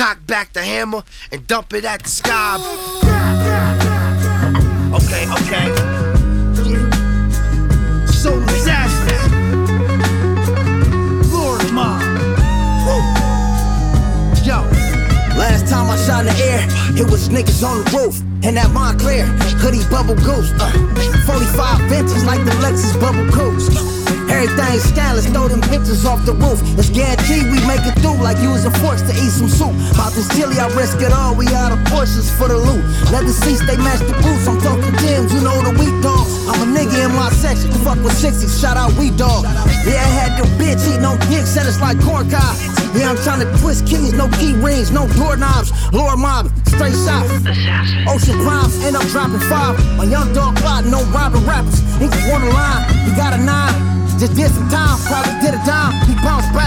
Cock back the hammer and dump it at the sky. Okay. So disaster. Lord Mom. Yo. Last time I shot in the air, it was niggas on the roof. And that Montclair, hoodie bubble goose. 45 vintage like the Lexus bubble coats. Everything scandalous, throw them pictures off the roof. It's guaranteed we make it through like using forks to eat some soup. About this chili, I risk it all, we out of portions for the loot. Leather seats, they match the boots, I'm talking Tim's, you know the weak dogs. I'm a nigga in my section, fuck with 60s, shout out Weed Dog. Yeah, I had the bitch eating on dick, said it's like corn cob. Yeah, I'm trying to twist keys, no key rings, no doorknobs. Lord Mob, straight shot. Ocean Primes, end up dropping 5. My young dog plotting, no robbing rappers. Niggas want a line, he got a 9. Just did some time, probably did a dime. He bounced back.